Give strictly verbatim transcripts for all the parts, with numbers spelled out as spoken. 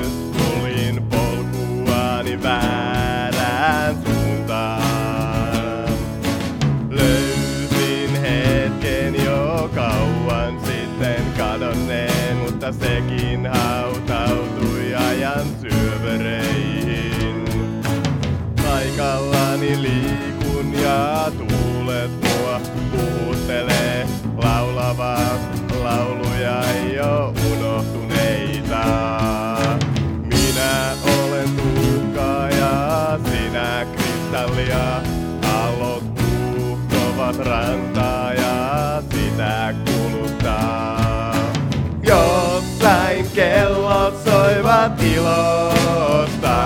nyt tulin polkuani väärään suuntaan. Löysin hetken jo kauan sitten kadonneen, mutta sekin hautautui ajan syövereihin. Paikallani liikun ja tuulet mua puhuttelee, laulavat lauluja jo unohtuneita. Minä olen tuhkaa ja sinä kristallia, aallot huuhtovat rantaa ja sitä kuluttaa. Jossain kellot soivat ilosta,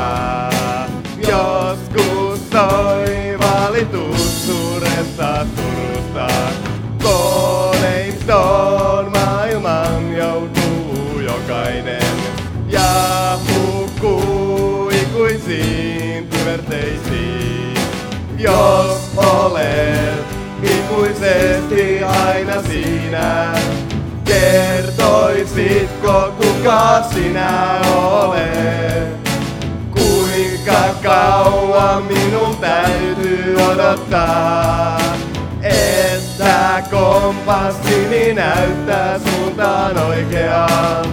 joskus soi valitus suuresta surusta. Koneiston maailman joutuu jokainen ja hukkuu ikuisiin pyörteisiin. Jos olet ikuisesti aina siinä, kertoisitko kuka sinä olet? Kuinka kauan minun täytyy odottaa, että kompassini näyttää suuntaan oikeaan?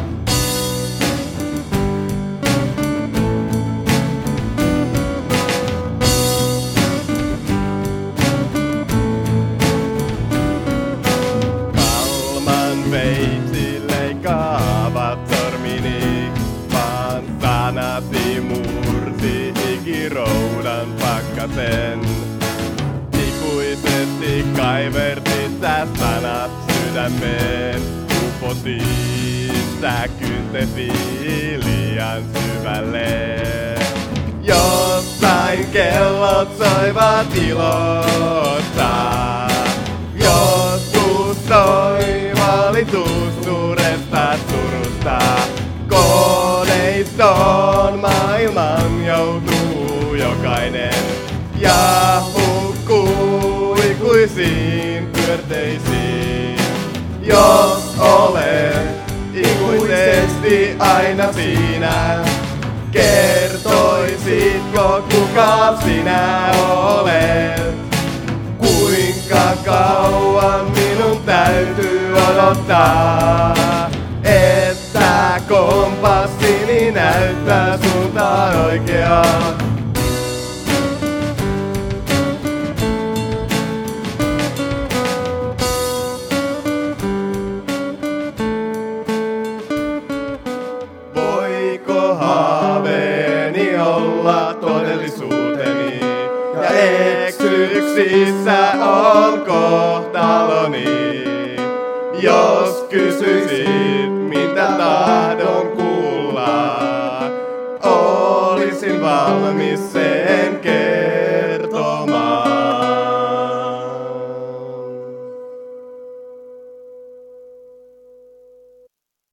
Kalman veitsi leikkaavat sormini, vaan sanasi mursi ikiroudan pakkasen. Ikuisesti kaivertit sä sanat sydämeen, upotit sä kyntesi liian syvälle. Jossain kellot soivat ilosta, joskus soi valitus suuresta surusta. Koneiston maailman joutuu jokainen ja hukkuu ikuisiin pyörteisiin. Jos olet ikuisesti aina siinä, kertoisitko kuka sinä olet? Kuinka kauan minun täytyy odottaa, että kompassini näyttää suuntaan oikeaan? Voiko haaveeni olla todellisuuteni ja eksyksissä on kohtaloni? Jos kysyisin